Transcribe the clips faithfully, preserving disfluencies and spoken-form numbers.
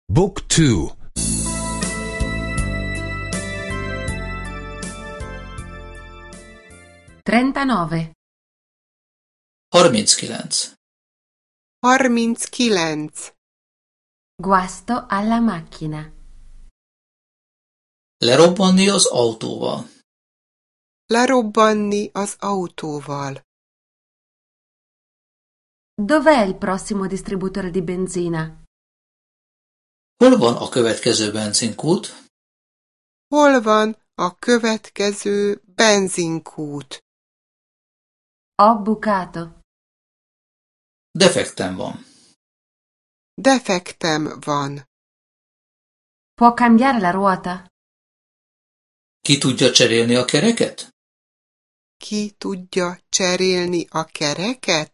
Book two. trentanove. harminckilenc. harminckilenc. Guasto alla macchina. Lerobbanni az autóval. Lerobbanni az autóval. Dov'è il prossimo distributore di benzina? Hol van a következő benzinkút? Hol van a következő benzinkút? Ho bucato. Defektem van. Defektem van. Può cambiare la ruota? Ki tudja cserélni a kereket? Ki tudja cserélni a kereket?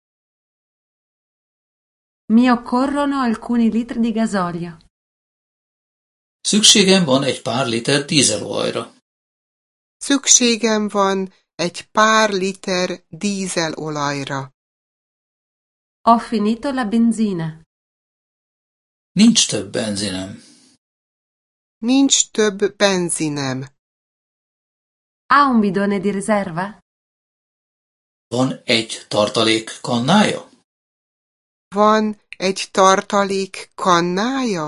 Mi occorrono alcuni litri di gasolio. Szükségem van egy pár liter dízelolajra. Szükségem van egy pár liter dízelolajra. Ho finito la benzina. Nincs több benzinem. Nincs több benzinem. Ha un bidone di riserva? Van egy tartalék kannája? Van egy tartalék kannája?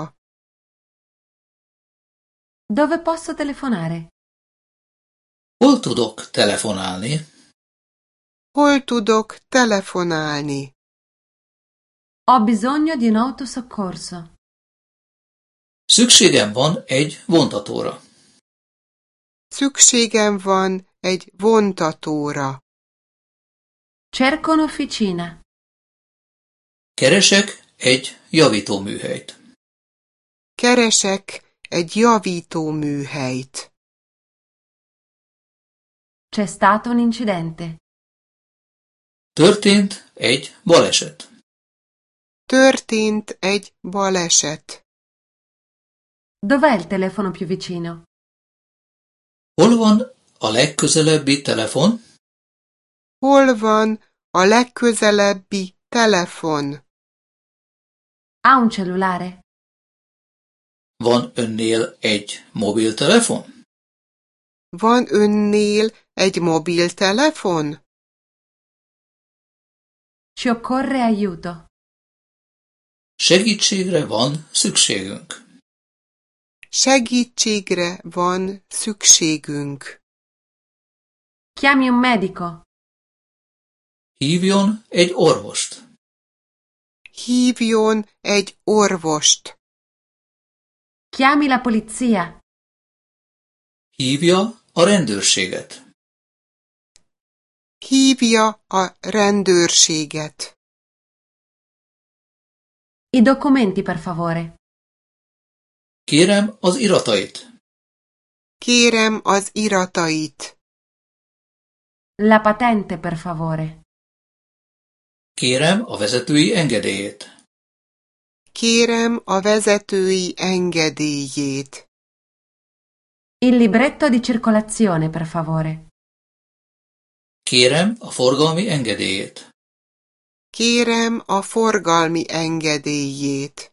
Dove posso telefonare? Hol tudok telefonálni? Hol tudok telefonálni? Ho bisogno di un autosoccorso. Szükségem van egy vontatóra. Szükségem van egy vontatóra. Cerco un'officina. Keresek egy javítóműhelyt. Keresek egy javítóműhelyt. C'è stato un incidente. Történt egy baleset. Történt egy baleset. Dov'è il telefono più vicino? Hol van a legközelebbi telefon? Hol van a legközelebbi telefon? Ha un cellulare? Van önnél egy mobiltelefon? Van önnél egy mobiltelefon? Ci occorre aiuto. Segítségre van szükségünk. Segítségre van szükségünk. Chiami un medico. Hívjon egy orvost. Hívjon egy orvost. Chiami la polizia. Hívja a rendőrséget. Hívja a rendőrséget. I documenti, per favore. Kérem az iratait. Kérem az iratait. La patente, per favore. Kérem a vezetői engedélyét. Kérem a vezetői engedélyét. Il libretto di circolazione, per favore. Kérem a forgalmi engedélyét. Kérem a forgalmi engedélyét.